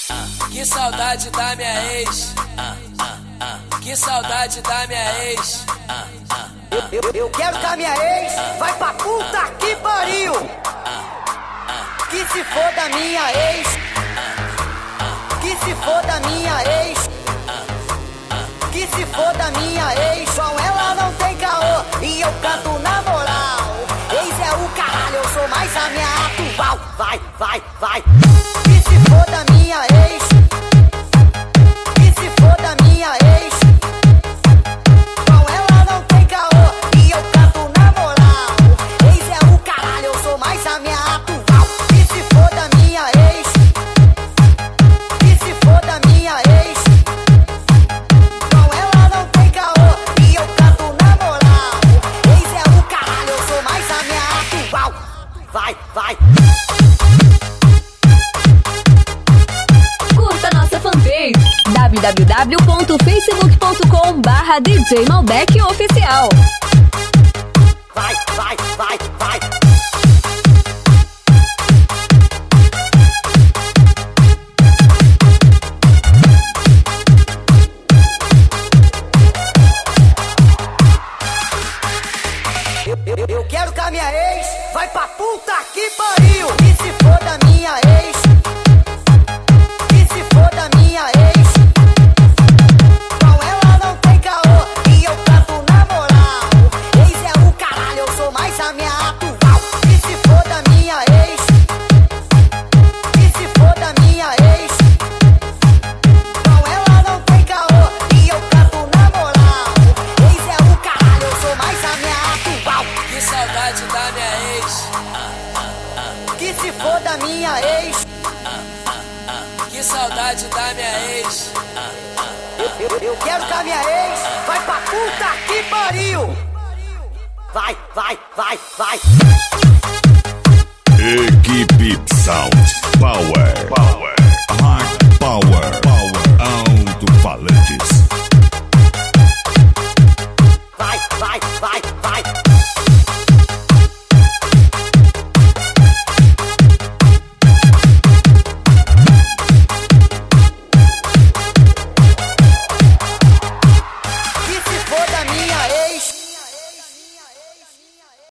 Que saudade da minha ex. Que saudade da minha ex. Eu quero que a minha ex vai pra puta que pariu. Que se for da minha ex. Que se for da minha ex. Que se for da minha ex. Com ela não tem caô e eu canto na moral. Ex é o caralho, eu sou mais a minha atual. Vai, vai, vai. Que se for da minha ex. Que se for da minha ex. Com ela não tem caô e eu canto na moral. Ex é o caralho, eu sou mais a minha atual. Que se for da minha ex. Que se for da minha ex. Com ela não tem caô e eu canto na moral. Ex é o caralho, eu sou mais a minha atual. Vai, vai. Curta nossa fanpage www.facebook.com/DJ Malbec Oficial. Vai, vai, vai, vai. Eu quero que a minha ex vai pra puta que pariu. Que se for da minha ex. Que se for da minha ex. Com ela não tem caô e eu canto na moral. Ex é o caralho, eu sou mais a minha atual. Que se for da minha ex. Que se for da minha ex. Com ela não tem caô e eu canto na moral. Ex é o caralho, eu sou mais a minha atual. Que saudade da minha ex. Que se for da minha ex. Que saudade da minha ex. Eu quero que a minha ex vai pra puta que pariu. Vai, vai, vai, vai. Equipe Sound Power.